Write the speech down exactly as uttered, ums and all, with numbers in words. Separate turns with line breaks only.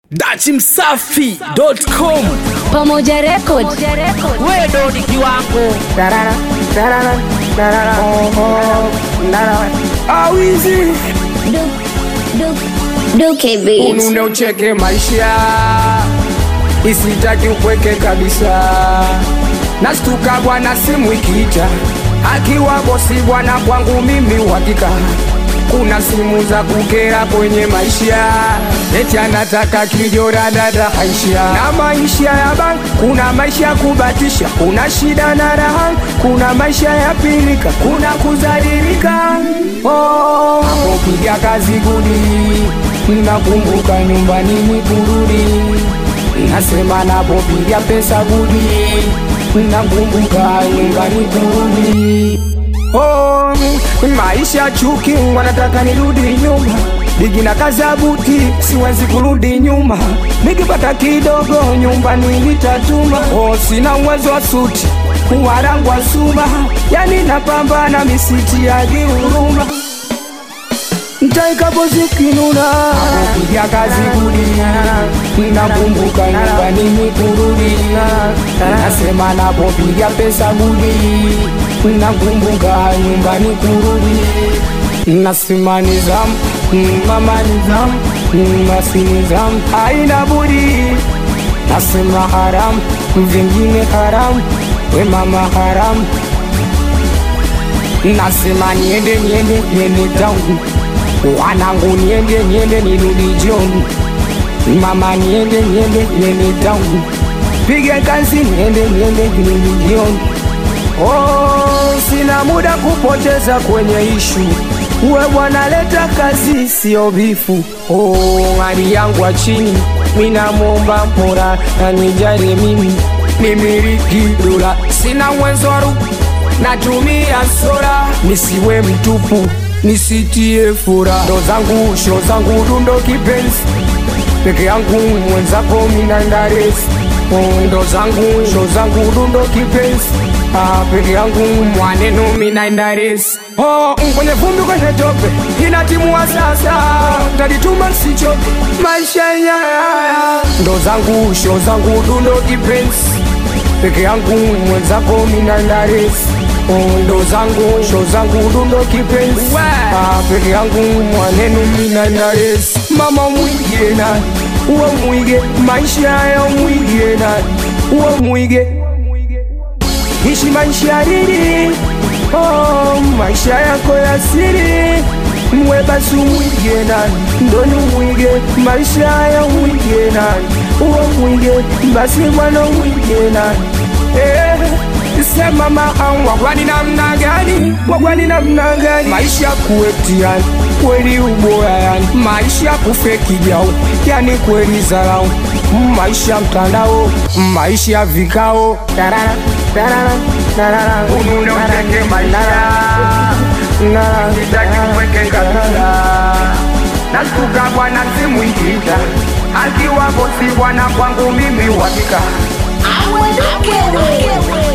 Dachi Msafi dot com
Pamoja Record.
Wewe ndo ni kiwango.
Tarara, tarara, tarara, oh, oh, tarara. Awizi
Du, du, Duke Beats.
unune ucheke maisha, isitaki upweke kabisa. Nastuka bwana simu ikiita, akiwa bosi bwana kwangu mimi uhakika. Kuna simu za kukera kwenye maisha, eti anataka kijora dada haisha. Na maisha ya bank, kuna maisha ya kubatisha, kuna shida na raha, kuna maisha ya pilika, kuna kuzalilika. Oh, hapo piga kazi gudi, nakumbuka nyumbani ni kurudi. Nasema napopiga pesa gudi, nakumbuka nyumbani kurudi. Oh, maisha chuki, wanataka nirudi nyuma. Bigi na kazabuti, siwezi kurudi nyuma. Nikipata kidogo nyumbani nitatuma. Oh, sina uwezo wa suti, warangu wa suma. Yani napambana misiti ya huruma. Ntaika bozi kinuna, napopiga kazi gudi, nakumbuka nyumbani ni kurudi. Nasema napopiga pesa gudi, nakumbuka nyumbani kurudi. Nasema nizamu, mama nizamu, nasi nizamu, haina budi. Nasema haramu, vingine haramu, we mama haramu. Nasema niende niende niende tangu, wanangu niende niende nirudi jioni. Mama niende niende niende tangu, pige kazi niende niende nirudi jioni. Oh, sina muda kupoteza kwenye ishu, uwe bwana leta kazi sio bifu. Oh, hali yangu wa chini, mina muomba mpora na nijali mimi, nimiliki dola. Sina uwezo wa rupu, natumia sola, nisiwe mtupu, nisitie fura. Ndo zangu, sho zangu dundo kipenzi, peke yangu mwenzako mina ndaresi. Ndo zangu, sho zangu dundo kipenzi, ah, peke yangu mwaneno mina ndaresi. Oh, kwenye vumbi kwenye tope, inatimua sasa, tajituma sichoke, maisha ya. Ndo zangu, sho zangu dundo kipenzi, peke yangu mwenzako mina ndaresi. Ndo zangu, sho zangu dundo kipenzi, ah, peke yangu mwaneno mina ndaresi. Mama mwige na uwe mwige, maisha ya mwige na uwe mwige, ishi maisha lili. Oh, maisha yako ya siri, mwe basi mwige na ndoni mwige, maisha ya mwige na uwe mwige, basi mwana mwige na. Eh, sema mahamu, wagwani namna gani, wagwani namna gani. Maisha kuetiani, kweli uboya yani. Maisha kufeki jau, yani kweli zarau. Maisha mtandao, maisha vikao. Tarara, tarara, tarara. Unune uteke maisha, nitaki kweke kabisa. Nasuka bwana simu ikita, akiwa bosi bwana kwangu mimi uhakika.
Duke Beats.